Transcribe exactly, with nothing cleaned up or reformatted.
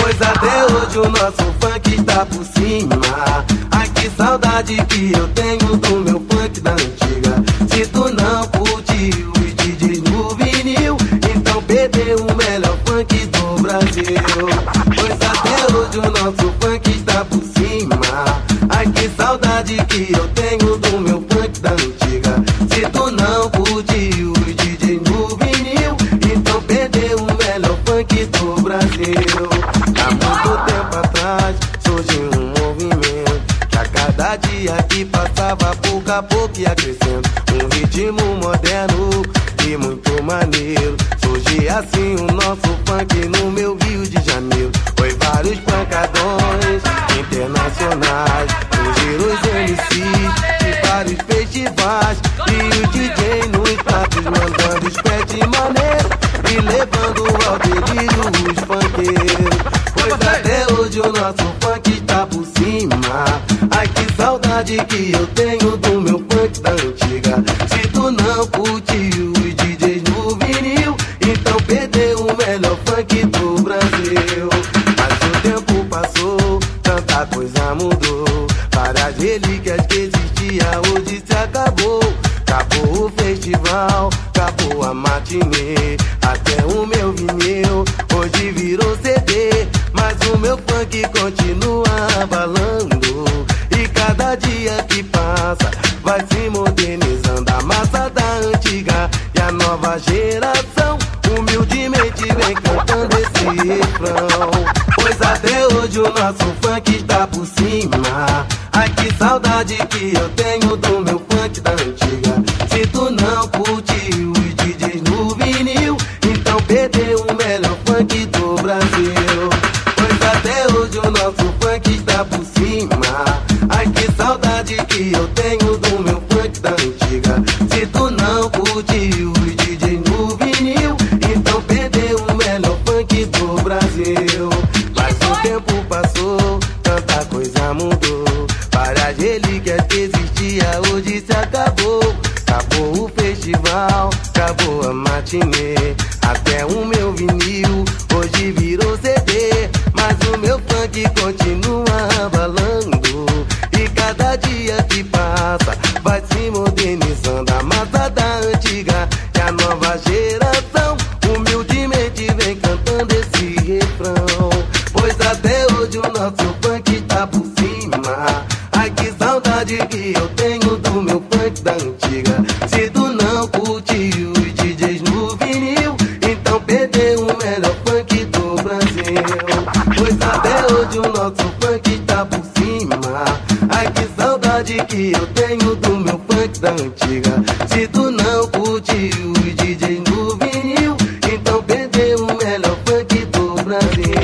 Pois até hoje o nosso funk está por cima. Ai, que saudade que eu tenho do meu funk da antiga. Se tu não curtiu os D Js no vinil, então perdeu o melhor funk do Brasil. Pois até hoje o nosso funk está por cima. Ai, que saudade que eu tenho do meu funk da antiga. Se tu não curtiu os D Js no vinil, então perdeu o melhor funk do Brasil. Há muito tempo atrás surgiu um movimento que a cada dia que passava pouco a pouco ia crescendo. Um ritmo moderno e muito maneiro. Surgia assim o nosso funk no meu Rio de Janeiro. Foi vários pancadões internacionais, surgiram os M Cs de vários festivais e o D J nos pratos mandando os pés de maneiro e levando ao delírio os funkeiros. Pois até hoje o nosso funk está por cima. Ai, que saudade que eu tenho do meu funk da antiga. Se tu não curtiu os D Js no vinil, então perdeu o melhor funk do Brasil. Mas o tempo passou, tanta coisa mudou. Várias relíquias que existiam hoje se acabou. Acabou o festival, acabou a matinê. Até o meu vinil hoje virou C D. Mas o meu funk continua abalando. E cada dia que passa vai se modernizando. A massa da antiga e a nova geração humildemente vem cantando esse refrão. Pois até hoje o nosso funk está por cima. Ai, que saudade que eu tenho do meu funk da antiga. Se tu não curtiu os D Js no vinil, então perdeu o melhor funk do Brasil. Pois até hoje o nosso funk está por cima. Ai, que saudade que eu tenho do meu funk da antiga. Se tu não curtiu os D Js no vinil, então perdeu o melhor funk do Brasil. Mas o tempo passou, tanta coisa mudou. Várias relíquias que existiam hoje se acabou. Acabou o festival, acabou a matinê. Até o meu vinil hoje virou C D. Mas o meu funk continua abalando. E cada dia que passa vai se modernizando. A massa da antiga e a nova geração humildemente vem cantando esse refrão. Pois até hoje o nosso funk está por cima. Ai, que saudade que eu tenho do meu funk da antiga. Se tu não curtiu os D Js no vinil, então perdeu o melhor funk do Brasil. Pois até hoje o nosso funk está por cima. Ai, que saudade que eu tenho do meu funk da antiga. Se tu não curtiu os D Js no vinil, então perdeu o melhor funk do Brasil.